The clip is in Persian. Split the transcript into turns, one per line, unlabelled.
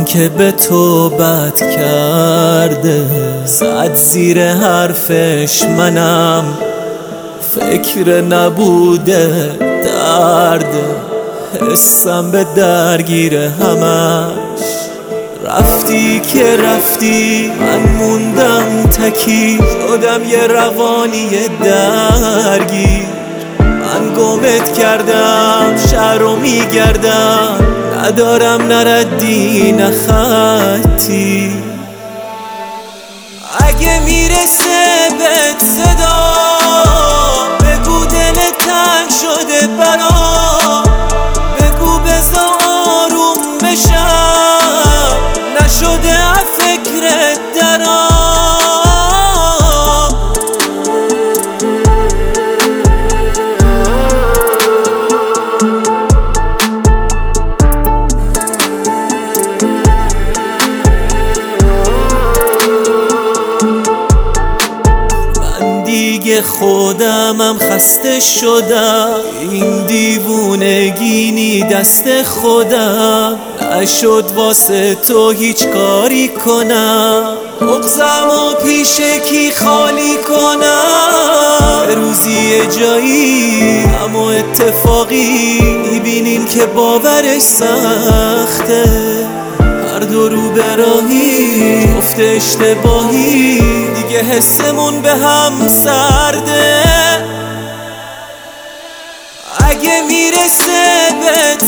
که به تو بد کرده، زد زیر حرفش منم فکر نبوده درد، حسم به درگیر همش. رفتی که رفتی من موندم تکی، شدم یه روانی درگیر. من گمت کردم شهرو میگردم، ندارم نردی نه خطی. اگه میرسه بهت صدا بگو دل تنگ شده برام، بگو بذار آروم بشم، نشده از فکرت درام. دیگه خودمم خسته شدم، این دیوونگینی دست خودم، نشد واسه تو هیچ کاری کنم، مغزم و پیش کی خالی کنم. به روزی یه جایی اما اتفاقی میبینیم که باورش سخته، هر دو رو به راهی افت اشتباهی، دیگه حسمون به هم سرده. اگه میرسه بهت